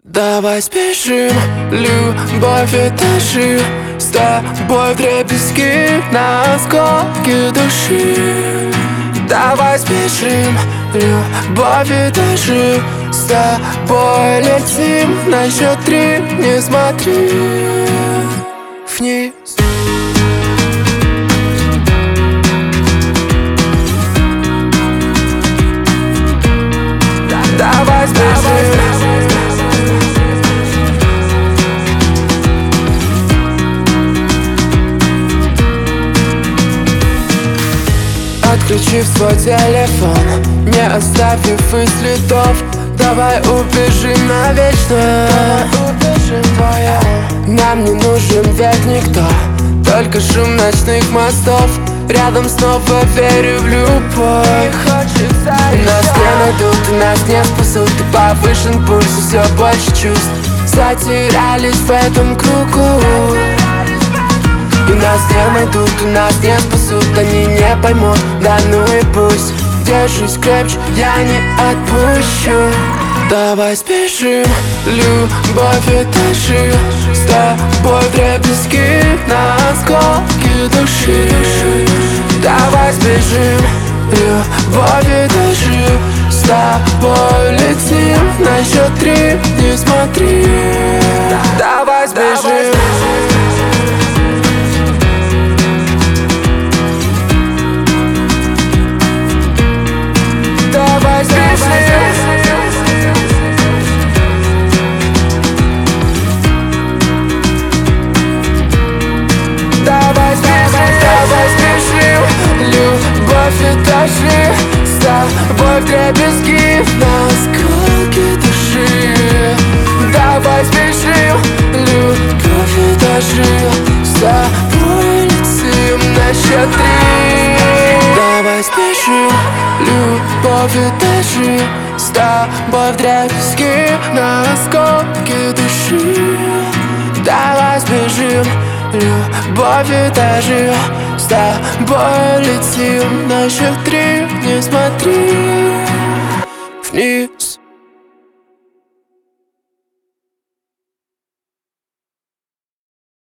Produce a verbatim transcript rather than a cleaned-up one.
Давай спешим, любовь этажи, с тобой вдребезги на осколки души. Давай спешим, любовь этажи, с тобой летим на счет три, не смотри вниз. Давай спешим. Отключив свой телефон, не оставив и следов, давай убежим навечно. Нам не нужен век никто, только шум ночных мостов. Рядом снова верю в любовь. Нас не найдут и нас не спасут, и повышен пульс, и все больше чувств. Затерялись в этом кругу. И нас не найдут, и нас не спасут, они не поймут, да ну и пусть. Держись крепче, я не отпущу. Давай спешим, любовь этажи, с тобой вдребезги на осколки души. Давай спешим, любовь этажи, с тобой летим на счет три, не смотри. Давай спешим. Давай спешим. Давай спешим, давай спешим, любовь этажи, с тобой вдребезги на осколки души. Давай спешим, любовь этажи, с тобой летим на счет три. Давай спешим, любовь этажи, с тобой вдребезги на осколки души. Давай спешим, любовь этажи, с тобой летим на счет три, не смотри вниз.